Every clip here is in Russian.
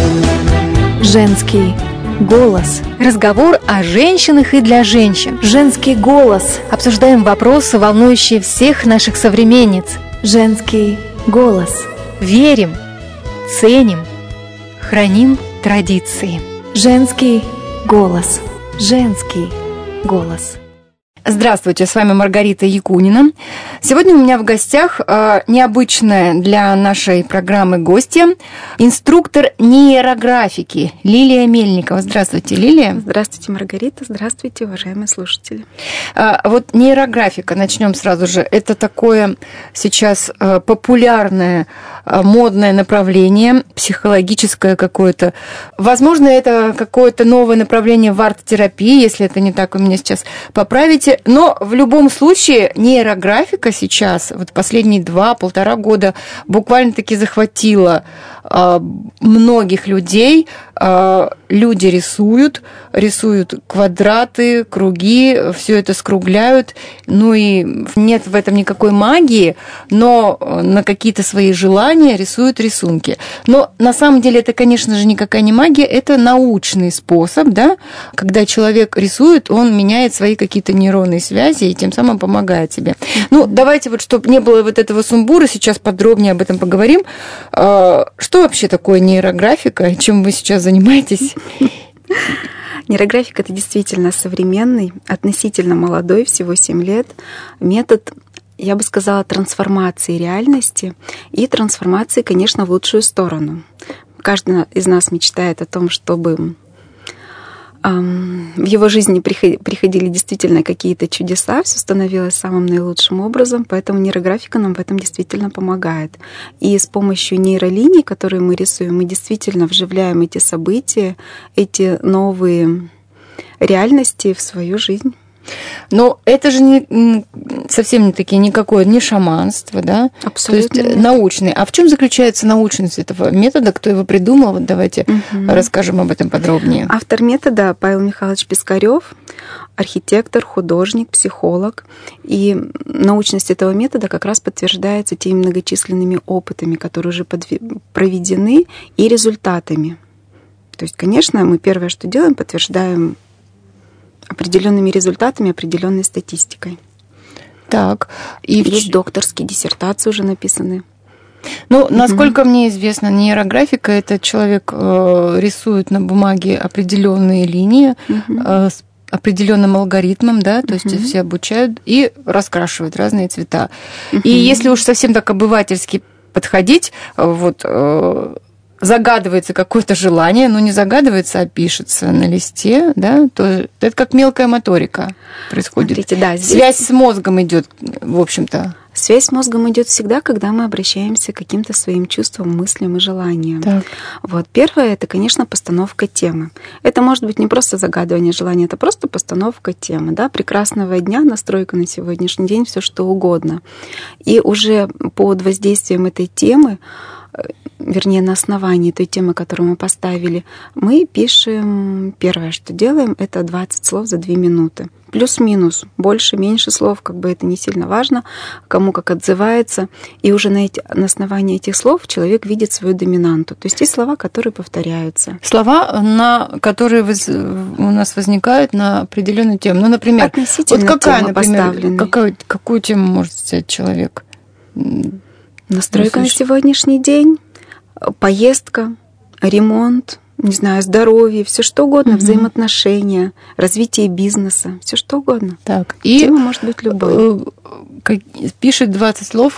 Женский голос. Разговор о женщинах и для женщин. Женский голос. Обсуждаем вопросы, волнующие всех наших современниц. Женский голос. Верим, ценим, храним традиции. Женский голос. Женский голос. Здравствуйте, с вами Маргарита Якунина. Сегодня у меня в гостях необычная для нашей программы гостья, инструктор нейрографики Лилия Мельникова. Здравствуйте, Лилия. Здравствуйте, Маргарита. Здравствуйте, уважаемые слушатели. Вот нейрографика, начнем сразу же. Это такое сейчас популярное, модное направление, психологическое какое-то. Возможно, это какое-то новое направление в арт-терапии, если это не так, вы меня сейчас поправите. Но в любом случае нейрографика сейчас, вот последние 2-1,5 года, буквально-таки захватила многих людей. Люди рисуют квадраты, круги, все это скругляют. Ну и нет в этом никакой магии, но на какие-то свои желания рисуют рисунки. Но на самом деле это, конечно же, никакая не магия, это научный способ, да? Когда человек рисует, он меняет свои какие-то нейронные связи и тем самым помогает себе. Ну, давайте вот, чтобы не было вот этого сумбура, сейчас подробнее об этом поговорим. Что вообще такое нейрографика? Чем вы сейчас занимаетесь? Нейрографика — это действительно современный, относительно молодой, всего 7 лет, метод, я бы сказала, трансформации реальности и трансформации, конечно, в лучшую сторону. Каждый из нас мечтает о том, чтобы в его жизни приходили действительно какие-то чудеса, все становилось самым наилучшим образом, поэтому нейрографика нам в этом действительно помогает. И с помощью нейролиний, которые мы рисуем, мы действительно вживляем эти события, эти новые реальности в свою жизнь. Но это же совсем не такие никакое не шаманство, да? Абсолютно. То есть научный. А в чем заключается научность этого метода? Кто его придумал? Вот давайте расскажем об этом подробнее. Автор метода Павел Михайлович Пискарев, архитектор, художник, психолог. И научность этого метода как раз подтверждается теми многочисленными опытами, которые уже проведены, и результатами. То есть, конечно, мы первое, что делаем, подтверждаем определенными результатами, определенной статистикой. Так. И есть докторские диссертации уже написаны. Ну, насколько мне известно, нейрографика — это человек рисует на бумаге определенные линии с определенным алгоритмом, да, то есть все обучают и раскрашивают разные цвета. И если уж совсем так обывательски подходить, вот загадывается какое-то желание, но не загадывается, а пишется на листе, да, то это как мелкая моторика происходит. Смотрите, да, здесь связь с мозгом идет, в общем-то. Связь с мозгом идет всегда, когда мы обращаемся к каким-то своим чувствам, мыслям и желаниям. Так. Вот. Первое — это, конечно, постановка темы. Это может быть не просто загадывание желания, это просто постановка темы. Да? Прекрасного дня, настройка на сегодняшний день, все что угодно. И уже под воздействием этой темы, вернее, на основании той темы, которую мы поставили, мы пишем, первое, что делаем, это 20 слов за 2 минуты. Плюс-минус, больше, меньше слов, как бы это не сильно важно, кому как отзывается. И уже на основании этих слов человек видит свою доминанту. То есть есть слова, которые повторяются. Слова, которые у нас возникают на определенную тему. Ну, например, относительно вот какая, темы например, какую тему может взять человек? Настройка на сегодняшний день, поездка, ремонт, не знаю, здоровье, все что угодно, взаимоотношения, развитие бизнеса, все что угодно. Так. Тема может быть любой. Пишет 20 слов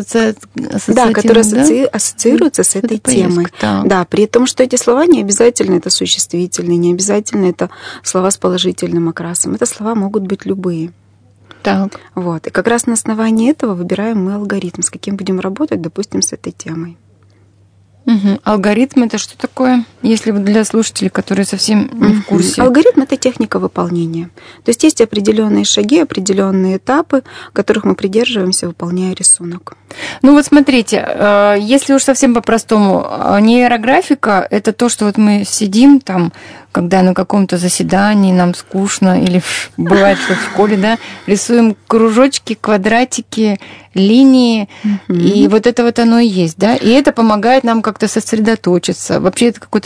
да, которые ассоциируются с этой темой. Да, при том, что эти слова не обязательно это существительные, не обязательно это слова с положительным окрасом. Это слова могут быть любые. Так. Вот. И как раз на основании этого выбираем мы алгоритм, с каким будем работать, допустим, с этой темой. Алгоритм — это что такое? Если для слушателей, которые совсем не в курсе. Алгоритм — это техника выполнения. То есть есть определенные шаги, определенные этапы, которых мы придерживаемся, выполняя рисунок. Ну вот смотрите, если уж совсем по-простому, нейрографика — это то, что вот мы сидим там, когда на каком-то заседании нам скучно, или бывает, что в школе, да, рисуем кружочки, квадратики, линии, и вот это вот оно и есть, да, и это помогает нам как-то сосредоточиться. Вообще это какое-то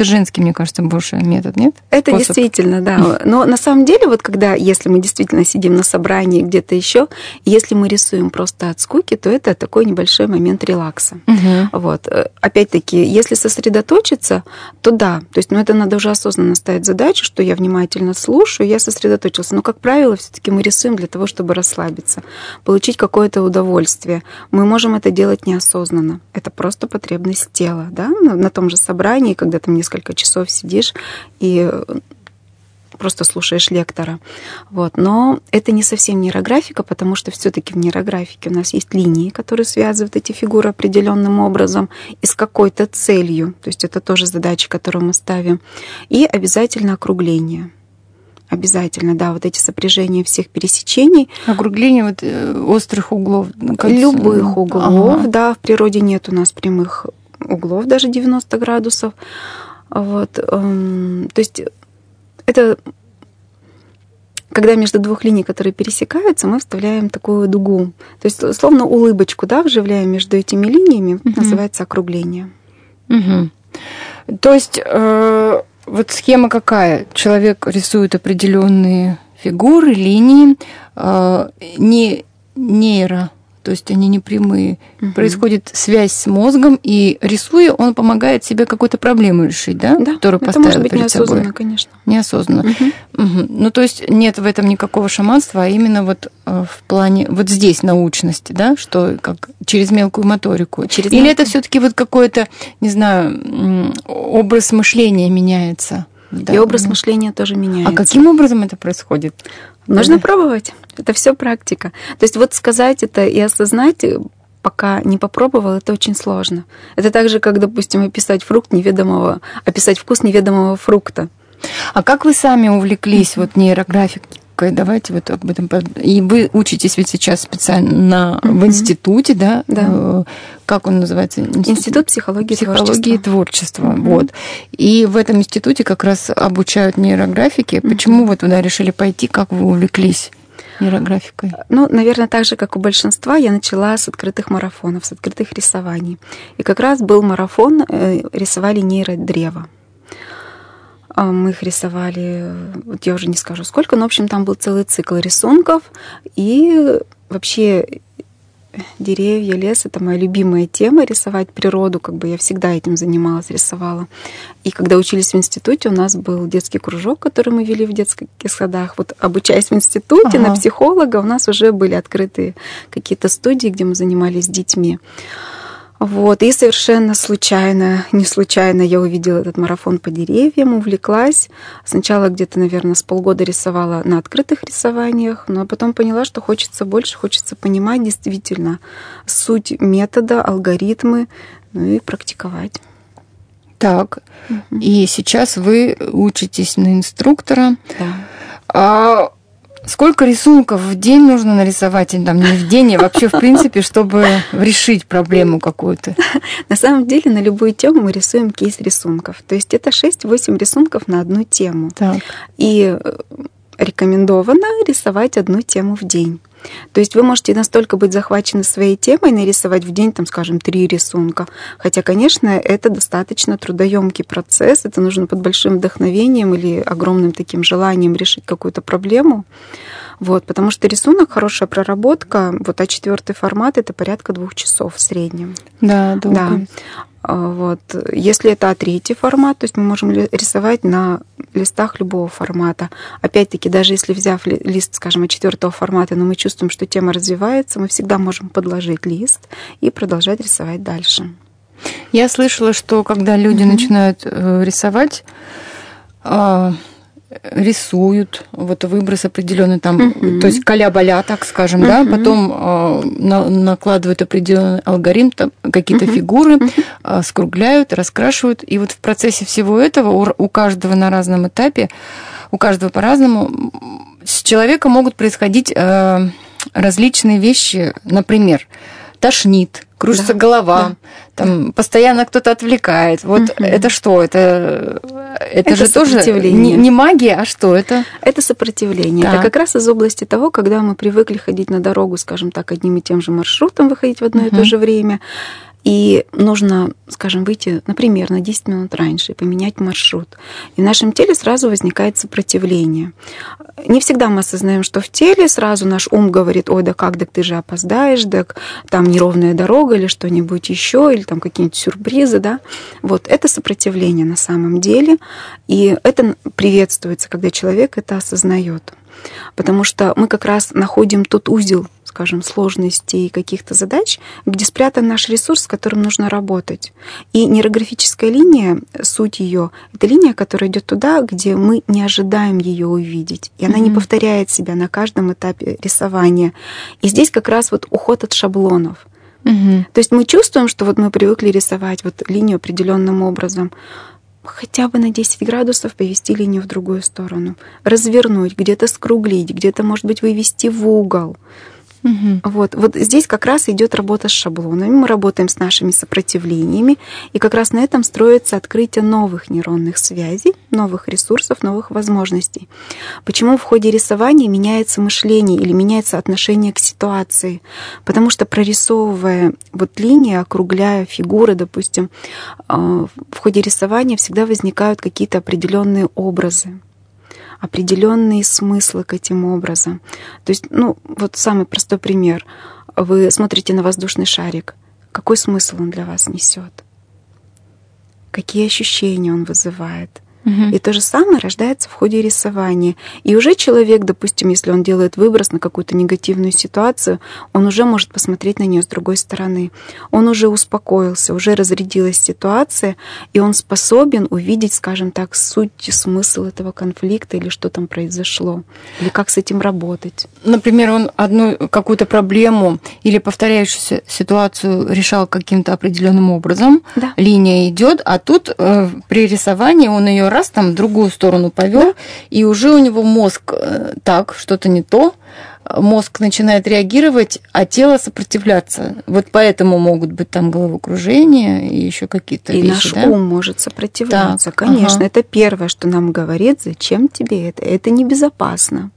женский, мне кажется, больше метод, нет? Это действительно, да. Но на самом деле, вот если мы действительно сидим на собрании где-то еще, если мы рисуем просто от скуки, то это такой небольшой момент релакса. Вот. Опять-таки, если сосредоточиться, то да. То есть, это надо уже осознанно ставить задачу, что я внимательно слушаю, я сосредоточился. Но, как правило, все-таки мы рисуем для того, чтобы расслабиться, получить какое-то удовольствие. Мы можем это делать неосознанно. Это просто потребность тела, да? На том же собрании, когда там несколько часов сидишь и просто слушаешь лектора. Вот. Но это не совсем нейрографика, потому что все-таки в нейрографике у нас есть линии, которые связывают эти фигуры определенным образом и с какой-то целью. То есть это тоже задача, которую мы ставим. И обязательно округление. Обязательно, да, вот эти сопряжения всех пересечений. Округление вот острых углов. Любых углов, да, в природе нет у нас прямых углов, даже 90 градусов. Вот. То есть это когда между двух линий, которые пересекаются, мы вставляем такую дугу. То есть словно улыбочку, да, вживляем между этими линиями, называется округление. То есть вот схема какая? Человек рисует определенные фигуры, линии, не нейро, то есть они не прямые. Происходит связь с мозгом, и рисуя, он помогает себе какую-то проблему решить, да? Да, которую это поставил может быть перед неосознанно, собой. конечно. Неосознанно. Ну, то есть нет в этом никакого шаманства, а именно вот в плане вот здесь научности, да, что как через мелкую моторику. Или это все-таки вот какой-то, не знаю, образ мышления меняется? Да. И образ мышления тоже меняется. А каким образом это происходит? Нужно пробовать. Это все практика. То есть вот сказать это и осознать, пока не попробовал, это очень сложно. Это так же, как, допустим, описать вкус неведомого фрукта. А как вы сами увлеклись вот нейрографикой? Давайте вот об этом. И вы учитесь ведь сейчас специально в институте, да? Да. Как он называется? Институт психологии и творчества. Вот. И в этом институте как раз обучают нейрографике. Почему вы туда решили пойти? Как вы увлеклись нейрографикой? Ну, наверное, так же, как у большинства, я начала с открытых марафонов, с открытых рисований. И как раз был марафон, рисовали нейродрево. Мы их рисовали, вот я уже не скажу сколько, но, в общем, там был целый цикл рисунков. И вообще деревья, лес — это моя любимая тема, рисовать природу. Как бы я всегда этим занималась, рисовала. И когда учились в институте, у нас был детский кружок, который мы вели в детских садах. Вот обучаясь в институте на психолога, у нас уже были открытые какие-то студии, где мы занимались с детьми. Вот. И совершенно не случайно я увидела этот марафон по деревьям, увлеклась. Сначала где-то, наверное, с полгода рисовала на открытых рисованиях, но потом поняла, что хочется больше, хочется понимать действительно суть метода, алгоритмы, ну и практиковать. Так, и сейчас вы учитесь на инструктора. Да. Сколько рисунков в день нужно нарисовать, или там не в день, а вообще в принципе, чтобы решить проблему какую-то? На самом деле на любую тему мы рисуем кейс рисунков. То есть это 6-8 рисунков на одну тему. Так. И рекомендовано рисовать одну тему в день. То есть вы можете настолько быть захвачены своей темой, нарисовать в день, там, скажем, 3 рисунка. Хотя, конечно, это достаточно трудоемкий процесс, это нужно под большим вдохновением или огромным таким желанием решить какую-то проблему. Вот, потому что рисунок, хорошая проработка, вот А4 формат — это порядка 2 часов в среднем. Да, долго. Да. Вот. Если это А3 формат, то есть мы можем рисовать на листах любого формата. Опять-таки, даже если взяв лист, скажем, А4 формата, но мы чувствуем, что тема развивается, мы всегда можем подложить лист и продолжать рисовать дальше. Я слышала, что когда люди начинают рисовать, рисуют, вот выброс определенный там, то есть каля-баля, так скажем, да, потом накладывают определенный алгоритм, там, какие-то фигуры, скругляют, раскрашивают, и вот в процессе всего этого у каждого на разном этапе, у каждого по-разному, с человека могут происходить различные вещи, например, тошнит, кружится голова, там постоянно кто-то отвлекает. Вот это что? Это же тоже не магия, а что это? Это сопротивление. Да. Это как раз из области того, когда мы привыкли ходить на дорогу, скажем так, одним и тем же маршрутом, выходить в одно и то же время. и нужно, скажем, выйти, например, на 10 минут раньше и поменять маршрут. И в нашем теле сразу возникает сопротивление. Не всегда мы осознаем, что в теле сразу наш ум говорит: ой, да как, да ты же опоздаешь, да там неровная дорога или что-нибудь еще, или там какие-нибудь сюрпризы, да. Вот это сопротивление на самом деле, и это приветствуется, когда человек это осознает. Потому что мы как раз находим тот узел, скажем, сложностей и каких-то задач, где спрятан наш ресурс, с которым нужно работать. И нейрографическая линия, суть ее, это линия, которая идет туда, где мы не ожидаем ее увидеть. И она не повторяет себя на каждом этапе рисования. И здесь как раз вот уход от шаблонов. То есть мы чувствуем, что вот мы привыкли рисовать вот линию определенным образом. Хотя бы на 10 градусов повести линию в другую сторону, развернуть, где-то скруглить, где-то, может быть, вывести в угол. Вот здесь как раз идет работа с шаблонами. Мы работаем с нашими сопротивлениями, и как раз на этом строится открытие новых нейронных связей, новых ресурсов, новых возможностей. Почему в ходе рисования меняется мышление или меняется отношение к ситуации? Потому что, прорисовывая вот линии, округляя фигуры, допустим, в ходе рисования всегда возникают какие-то определенные образы, определенные смыслы к этим образам. То есть, вот самый простой пример. Вы смотрите на воздушный шарик. Какой смысл он для вас несет? Какие ощущения он вызывает? И то же самое рождается в ходе рисования. И уже человек, допустим, если он делает выброс на какую-то негативную ситуацию, он уже может посмотреть на нее с другой стороны. Он уже успокоился, уже разрядилась ситуация, и он способен увидеть, скажем так, суть, смысл этого конфликта или что там произошло, или как с этим работать. Например, он одну какую-то проблему или повторяющуюся ситуацию решал каким-то определенным образом. Да. Линия идет, а тут при рисовании он ее раз там в другую сторону повел, и уже у него мозг так, что-то не то, мозг начинает реагировать, а тело сопротивляться. Вот поэтому могут быть там головокружения и еще какие-то вещи. И наш ум может сопротивляться, так, конечно. Это первое, что нам говорит: зачем тебе это? Это небезопасно.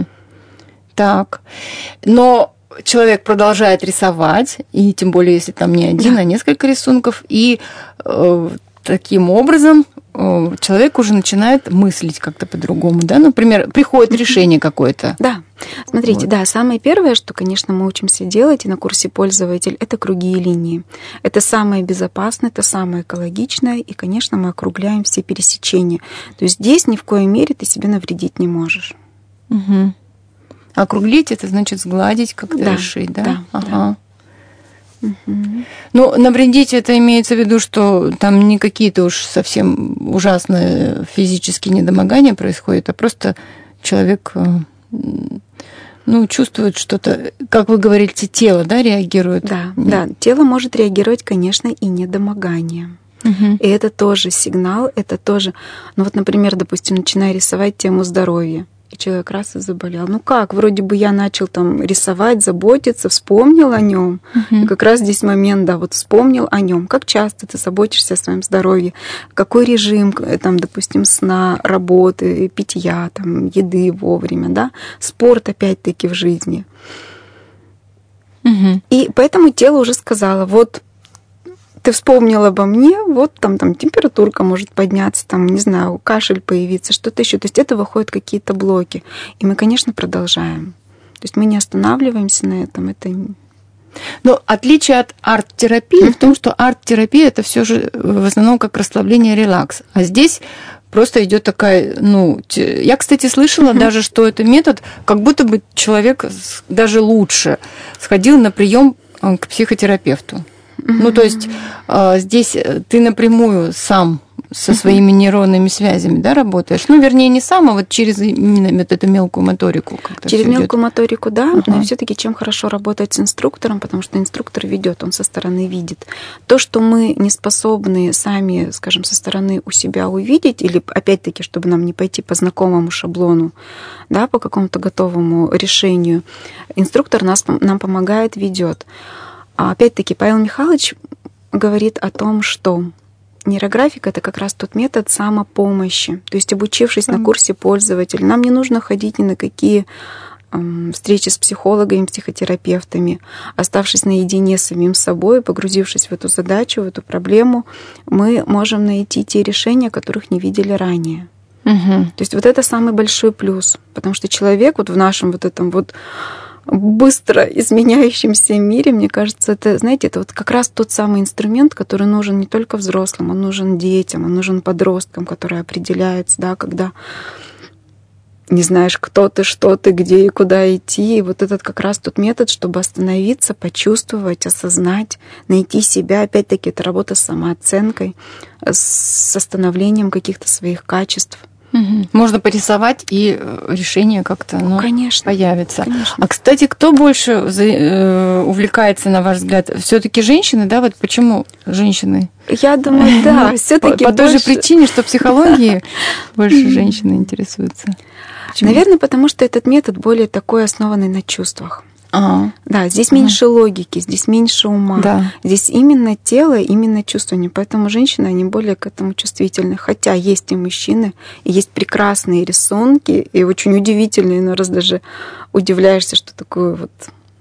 Так. Но человек продолжает рисовать, и тем более, если там не один, а несколько рисунков, и таким образом человек уже начинает мыслить как-то по-другому, да? Например, приходит решение какое-то. Да. Смотрите, да, самое первое, что, конечно, мы учимся делать и на курсе «Пользователь», это круги и линии. Это самое безопасное, это самое экологичное, и, конечно, мы округляем все пересечения. То есть здесь ни в коей мере ты себе навредить не можешь. Округлить — это значит сгладить, как-то решить, да? Да. Ну, навредить — это имеется в виду, что там не какие-то уж совсем ужасные физические недомогания происходят, а просто человек, чувствует что-то, как вы говорите, тело, да, реагирует? Да, тело может реагировать, конечно, и недомоганием. И это тоже сигнал, это тоже... например, допустим, начиная рисовать тему здоровья, и человек раз и заболел. Как? Вроде бы я начал там рисовать, заботиться, вспомнил о нем. И как раз здесь момент, вспомнил о нем. Как часто ты заботишься о своем здоровье? Какой режим, там, допустим, сна, работы, питья, там, еды вовремя, да? Спорт, опять-таки, в жизни. И поэтому тело уже сказало: вот ты вспомнил обо мне, вот там температурка может подняться, там, не знаю, кашель появиться, что-то еще. То есть это выходят какие-то блоки. И мы, конечно, продолжаем. То есть мы не останавливаемся на этом. Это... Но отличие от арт-терапии в том, что арт-терапия — это все же в основном как расслабление, релакс. А здесь просто идет такая, я, кстати, слышала даже, что это метод, как будто бы человек даже лучше сходил на прием к психотерапевту. То есть здесь ты напрямую сам со своими нейронными связями, да, работаешь? Вернее, не сам, а вот через именно вот эту мелкую моторику. Через мелкую моторику, да, но все-таки чем хорошо работать с инструктором, потому что инструктор ведет, он со стороны видит. То, что мы не способны сами, скажем, со стороны у себя увидеть, или опять-таки, чтобы нам не пойти по знакомому шаблону, да, по какому-то готовому решению, инструктор нам помогает, ведет. Опять-таки, Павел Михайлович говорит о том, что нейрографика — это как раз тот метод самопомощи. То есть, обучившись на курсе «Пользователь», нам не нужно ходить ни на какие встречи с психологами, психотерапевтами, оставшись наедине с самим собой, погрузившись в эту задачу, в эту проблему, мы можем найти те решения, которых не видели ранее. То есть вот это самый большой плюс, потому что человек вот в нашем вот этом вот быстро изменяющемся мире, мне кажется, это, знаете, это вот как раз тот самый инструмент, который нужен не только взрослым, он нужен детям, он нужен подросткам, который определяется, да, когда не знаешь, кто ты, что ты, где и куда идти. И вот этот как раз тот метод, чтобы остановиться, почувствовать, осознать, найти себя. Опять-таки, это работа с самооценкой, с восстановлением каких-то своих качеств. Можно порисовать, и решение как-то появится. Конечно. А, кстати, кто больше увлекается, на ваш взгляд? Все-таки женщины, да? Вот почему женщины? Я думаю, да, все-таки по той же причине, что психологией больше женщины интересуются. Почему? Наверное, потому что этот метод более такой основанный на чувствах. Да, здесь меньше логики, здесь меньше ума. Да. Здесь именно тело, именно чувствование. Поэтому женщины, они более к этому чувствительны. Хотя есть и мужчины, и есть прекрасные рисунки, и очень удивительные, но раз даже удивляешься, что такое вот.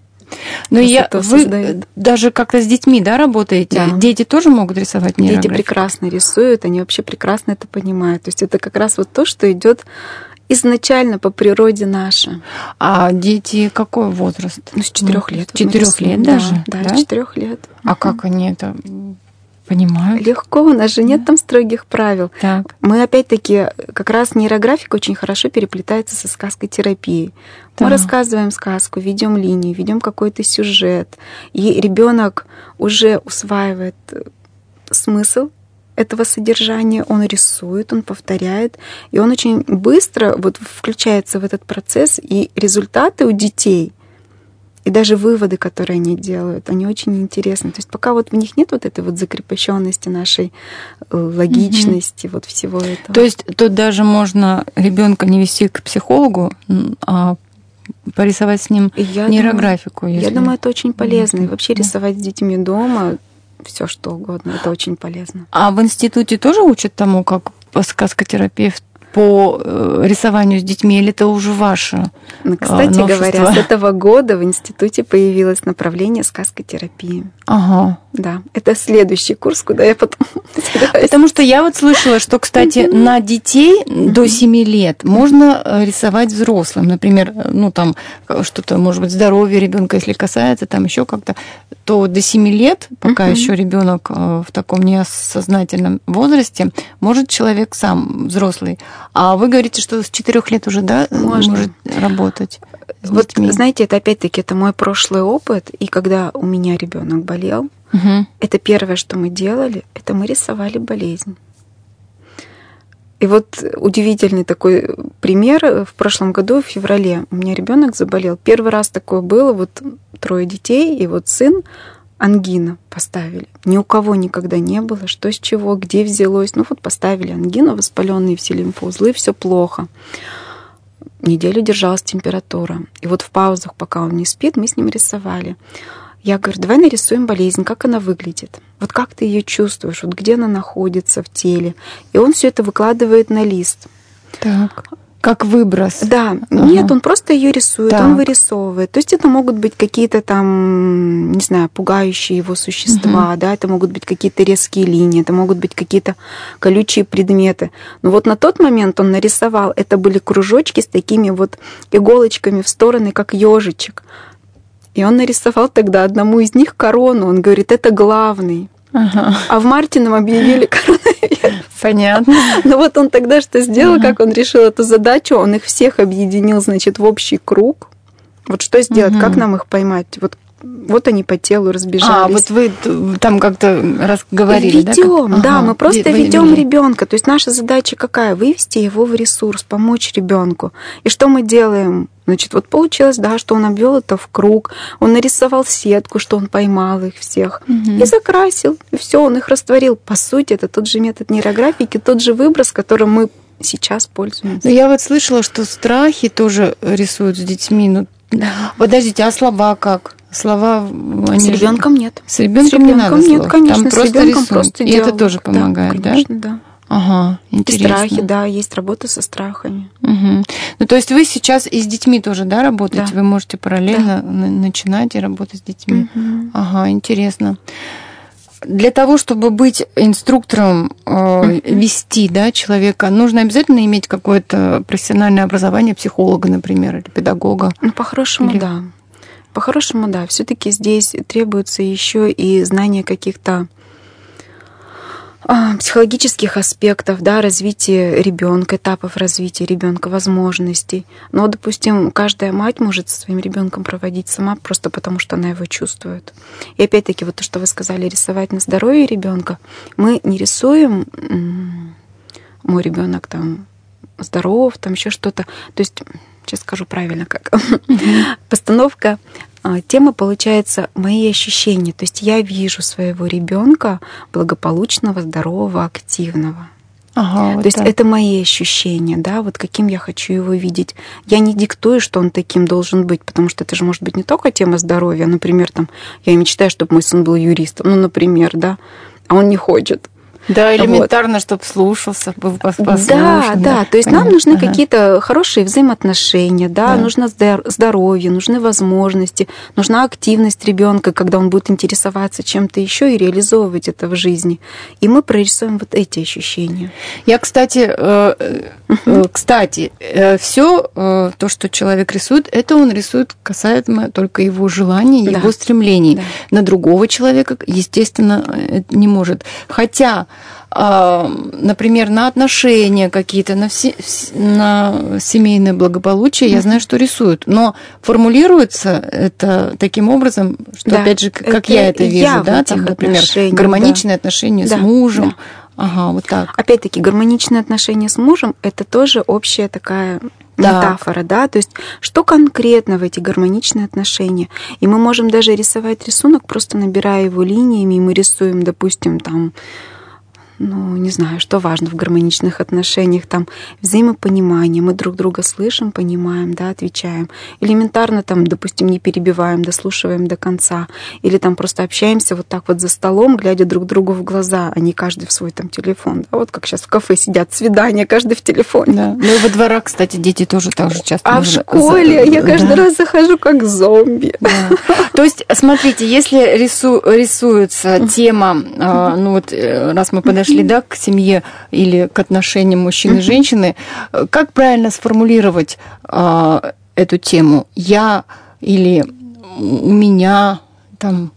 Но вы даже как-то с детьми, да, работаете? Да. Дети тоже могут рисовать нейрографику? Дети прекрасно рисуют, они вообще прекрасно это понимают. То есть это как раз вот то, что идет изначально по природе наше. А дети какой возраст? С 4 лет. С 4 лет даже? Да, с 4 лет. А как они это понимают? Легко, у нас же нет там строгих правил. Так. Мы опять-таки, как раз нейрографика очень хорошо переплетается со сказкотерапией. Мы рассказываем сказку, ведем линию, ведем какой-то сюжет, и ребенок уже усваивает смысл этого содержания, он рисует, он повторяет, и он очень быстро вот включается в этот процесс, и результаты у детей, и даже выводы, которые они делают, они очень интересны. То есть пока вот в них нет вот этой вот закрепощенности нашей логичности, вот всего этого. То есть тут даже можно ребенка не вести к психологу, а порисовать с ним нейрографику. Я думаю, это очень полезно. И вообще рисовать с детьми дома все что угодно, это очень полезно. А в институте тоже учат тому, как сказкотерапевт по рисованию с детьми, или это уже ваше Кстати новшество? говоря, с этого года в институте появилось направление сказкотерапии. Ага. Да, это следующий курс, куда я потом собираюсь. Потому что я вот слышала, что, кстати, на детей до 7 лет можно рисовать взрослым. Например, там что-то, может быть, здоровье ребенка, если касается, там еще как-то, то до 7 лет, пока еще ребенок в таком неосознательном возрасте, может человек сам, взрослый. А вы говорите, что с 4 лет уже, да, может работать с детьми? Вот, знаете, это опять-таки это мой прошлый опыт, и когда у меня ребенок болел, это первое, что мы делали, это мы рисовали болезнь. И вот удивительный такой пример. В прошлом году, в феврале, у меня ребенок заболел. Первый раз такое было, вот 3 детей, и вот сын, ангина поставили. Ни у кого никогда не было, что с чего, где взялось. Вот поставили ангину, воспаленные все лимфоузлы, все плохо. Неделю держалась температура. И вот в паузах, пока он не спит, мы с ним рисовали. Я говорю, давай нарисуем болезнь, как она выглядит. Вот как ты ее чувствуешь, вот где она находится в теле. И он все это выкладывает на лист. Так. Как выброс. Да, нет, он просто ее рисует, он вырисовывает. То есть это могут быть какие-то там, не знаю, пугающие его существа, да, это могут быть какие-то резкие линии, это могут быть какие-то колючие предметы. Но вот на тот момент он нарисовал, это были кружочки с такими вот иголочками в стороны, как ежичек. И он нарисовал тогда одному из них корону. Он говорит, это главный. А в марте нам объявили коронавирус. Понятно. Но вот он тогда что сделал, как он решил эту задачу? Он их всех объединил, значит, в общий круг. Вот что сделать, как нам их поймать? Вот они по телу разбежались. Вот вы там как-то раз говорили, ведем, да, мы просто ведем ребенка. То есть наша задача какая? Вывести его в ресурс, помочь ребенку. И что мы делаем? Значит, вот получилось, да, что он обвел это в круг, он нарисовал сетку, что он поймал их всех, и закрасил, и все, он их растворил. По сути, это тот же метод нейрографики, тот же выброс, которым мы сейчас пользуемся. Но я вот слышала, что страхи тоже рисуют с детьми. Подождите, а слова как? Слова с ребенком нет. С ребенком не надо слов. Нет, конечно, там с ребенком просто и это тоже помогает, да? Конечно, да. Ага, интересно. И страхи, да, есть работа со страхами. Угу. Ну, то есть вы сейчас и с детьми тоже, да, работаете? Да. Вы можете параллельно начинать и работать с детьми. Угу. Ага, интересно. Для того, чтобы быть инструктором, вести, да, человека, нужно обязательно иметь какое-то профессиональное образование психолога, например, или педагога? Ну, по-хорошему, да. По-хорошему, да. Все-таки здесь требуется еще и знание каких-то психологических аспектов, да, развития ребенка, этапов развития ребенка, возможностей. Но, допустим, каждая мать может со своим ребенком проводить сама просто потому, что она его чувствует. И опять-таки, вот то, что вы сказали, рисовать на здоровье ребенка, мы не рисуем, мой ребенок там здоров, там еще что-то. То есть, сейчас скажу правильно, как постановка. Тема получается мои ощущения. То есть я вижу своего ребенка благополучного, здорового, активного. Ага, вот то есть это мои ощущения, да, вот каким я хочу его видеть. Я не диктую, что он таким должен быть, потому что это же может быть не только тема здоровья. Например, там, я мечтаю, чтобы мой сын был юристом, ну, например, да, а он не хочет. Да, элементарно, вот. Чтобы слушался, был послушен. Да, то есть нам нужны какие-то хорошие взаимоотношения, да, нужно здоровье, нужны возможности, нужна активность ребенка, когда он будет интересоваться чем-то еще и реализовывать это в жизни. И мы прорисуем вот эти ощущения. Я, кстати, все то, что человек рисует, это он рисует касаемо только его желаний, его стремлений. Да. На другого человека, естественно, не может. Хотя например, на отношения какие-то, на семейное благополучие, я знаю, что рисуют. Но формулируется это таким образом, что, опять же, как я это вижу, да, там, например, гармоничные отношения с мужем. Да. Ага, вот так. Опять-таки, гармоничные отношения с мужем – это тоже общая такая метафора, да, то есть что конкретно в эти гармоничные отношения. И мы можем даже рисовать рисунок, просто набирая его линиями, и мы рисуем, допустим, там, ну, не знаю, что важно в гармоничных отношениях, там, взаимопонимание, мы друг друга слышим, понимаем, да, отвечаем. Элементарно, там, допустим, не перебиваем, дослушиваем до конца. Или там просто общаемся вот так вот за столом, глядя друг другу в глаза, а не каждый в свой там телефон. Да, вот как сейчас в кафе сидят, свидания, каждый в телефоне. Да. Ну и во дворах, кстати, дети тоже так же часто. А в школе я каждый раз захожу как зомби. Да. То есть, смотрите, если рисуется тема, ну вот раз мы подошли, да, к семье или к отношениям мужчины и женщины, как правильно сформулировать эту тему? Я или у меня там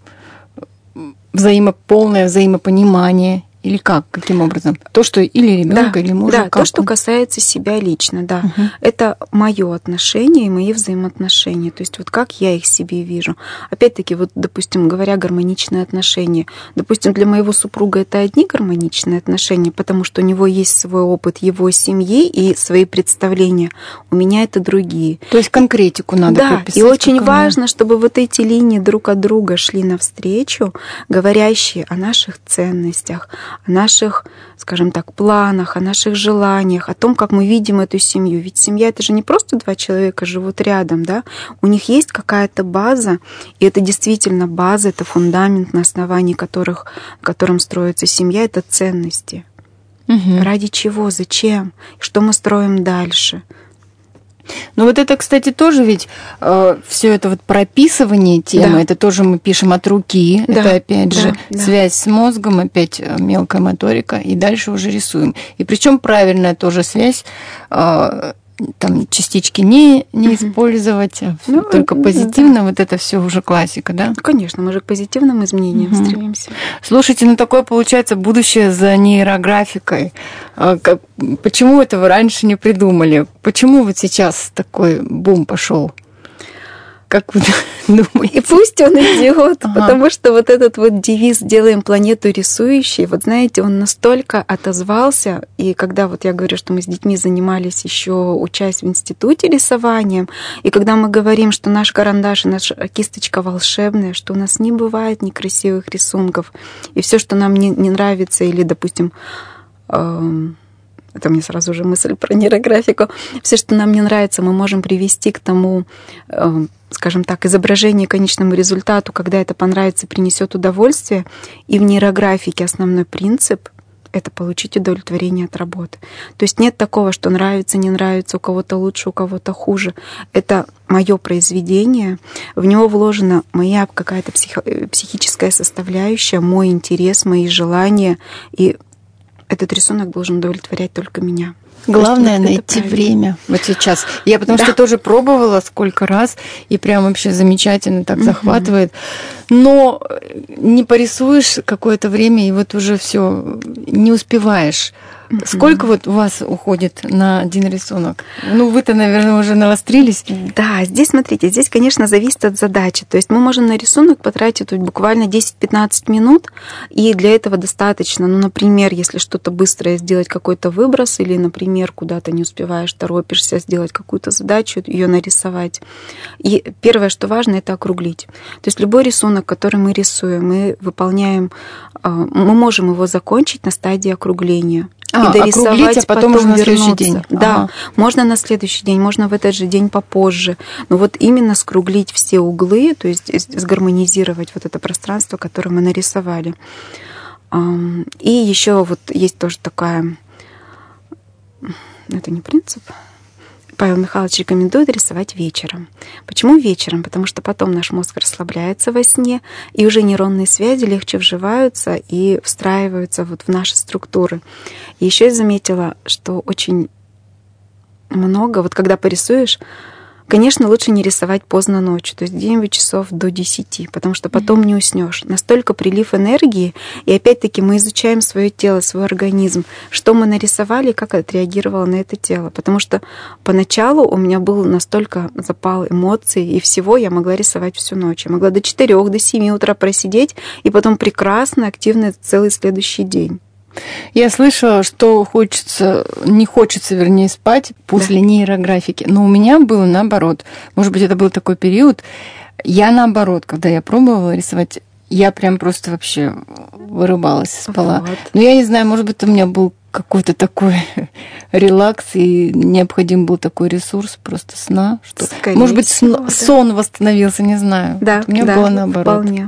полное взаимопонимание? Или как? Каким образом? То, что или ребенка, или мужа? Да, то, что касается себя лично, да. Это мое отношение и мои взаимоотношения. То есть вот как я их себе вижу. Опять-таки, вот, допустим, говоря гармоничные отношения. Допустим, для моего супруга это одни гармоничные отношения, потому что у него есть свой опыт его семьи и свои представления. У меня это другие. То есть конкретику надо прописать. Да, и очень важно, чтобы вот эти линии друг от друга шли навстречу, говорящие о наших ценностях, о наших, скажем так, планах, о наших желаниях, о том, как мы видим эту семью. Ведь семья — это же не просто два человека живут рядом, да? У них есть какая-то база, и это действительно база, это фундамент, на основании которым строится семья, это ценности. Ради чего, зачем, что мы строим дальше. Ну вот это, кстати, тоже ведь все это вот прописывание темы, это тоже мы пишем от руки, это опять же связь с мозгом, опять мелкая моторика, и дальше уже рисуем. И причем правильная тоже связь, там частички не использовать, только позитивно, вот это все уже классика, да? Конечно, мы же к позитивным изменениям стремимся. Слушайте, ну такое получается будущее за нейрографикой. Почему этого раньше не придумали? Почему вот сейчас такой бум пошел? Как вы думаете? И пусть он идет, потому что вот этот вот девиз «Делаем планету рисующей», вот знаете, он настолько отозвался, и когда вот я говорю, что мы с детьми занимались еще, учась в институте рисованием, и когда мы говорим, что наш карандаш и наша кисточка волшебная, что у нас не бывает некрасивых рисунков, и все, что нам не нравится, или, допустим, это мне сразу же мысль про нейрографику. Все, что нам не нравится, мы можем привести к тому, скажем так, изображению, конечному результату, когда это понравится, принесет удовольствие. И в нейрографике основной принцип это получить удовлетворение от работы. То есть нет такого, что нравится, не нравится, у кого-то лучше, у кого-то хуже. Это мое произведение, в него вложена моя какая-то психическая составляющая, мой интерес, мои желания, и этот рисунок должен удовлетворять только меня. Главное найти время вот сейчас. Я потому что тоже пробовала сколько раз, и прям вообще замечательно так захватывает. Но не порисуешь какое-то время, и вот уже все не успеваешь. Сколько вот у вас уходит на один рисунок? Ну, вы-то, наверное, уже навострились. Да, здесь, смотрите, здесь, конечно, зависит от задачи. То есть мы можем на рисунок потратить буквально 10-15 минут, и для этого достаточно, ну, например, если что-то быстрое сделать, какой-то выброс, или, например, куда-то не успеваешь, торопишься сделать какую-то задачу, ее нарисовать. И первое, что важно, это округлить. То есть любой рисунок, который мы рисуем, мы выполняем, мы можем его закончить на стадии округления. И дорисовать, а потом уже на следующий день. Да, можно на следующий день, можно в этот же день попозже. Но вот именно скруглить все углы, то есть сгармонизировать вот это пространство, которое мы нарисовали. И еще вот есть тоже такая, это не принцип, Павел Михайлович рекомендует рисовать вечером. Почему вечером? Потому что потом наш мозг расслабляется во сне, и уже нейронные связи легче вживаются и встраиваются вот в наши структуры. И еще я заметила, что очень много, вот когда порисуешь, конечно, лучше не рисовать поздно ночью, то есть где-нибудь часов до 10, потому что потом не уснешь. Настолько прилив энергии, и опять-таки мы изучаем свое тело, свой организм, что мы нарисовали, как отреагировало на это тело. Потому что поначалу у меня был настолько запал эмоций, и всего я могла рисовать всю ночь. Я могла до 4, до 7 утра просидеть, и потом прекрасно, активно целый следующий день. Я слышала, что не хочется, вернее, спать после нейрографики. Но у меня было наоборот. Может быть, это был такой период. Я наоборот, когда я пробовала рисовать, я прям просто вообще вырубалась, спала. Вот. Но я не знаю, может быть, у меня был какой-то такой релакс, и необходим был такой ресурс просто сна. Что, может быть, сон восстановился, не знаю. Да, у меня было наоборот. Вполне.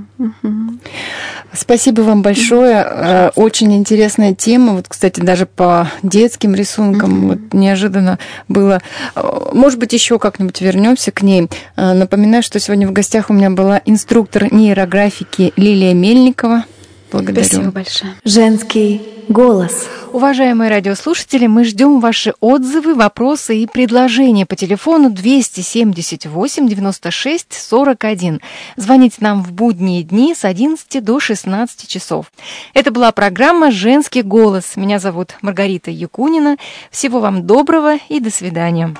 Спасибо вам большое. Очень интересная тема. Вот, кстати, даже по детским рисункам вот, неожиданно было. Может быть, еще как-нибудь вернемся к ней. Напоминаю, что сегодня в гостях у меня была инструктор нейрографики Лилия Мельникова. Благодарю. Спасибо большое. Женский голос. Уважаемые радиослушатели, мы ждем ваши отзывы, вопросы и предложения по телефону 278 96 41. Звоните нам в будние дни с 11 до 16 часов. Это была программа «Женский голос». Меня зовут Маргарита Якунина. Всего вам доброго и до свидания.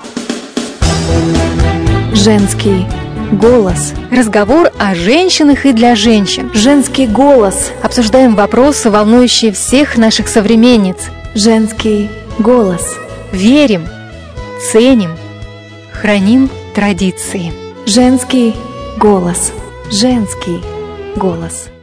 Женский голос. Разговор о женщинах и для женщин. Женский голос. Обсуждаем вопросы, волнующие всех наших современниц. Женский голос. Верим, ценим, храним традиции. Женский голос. Женский голос.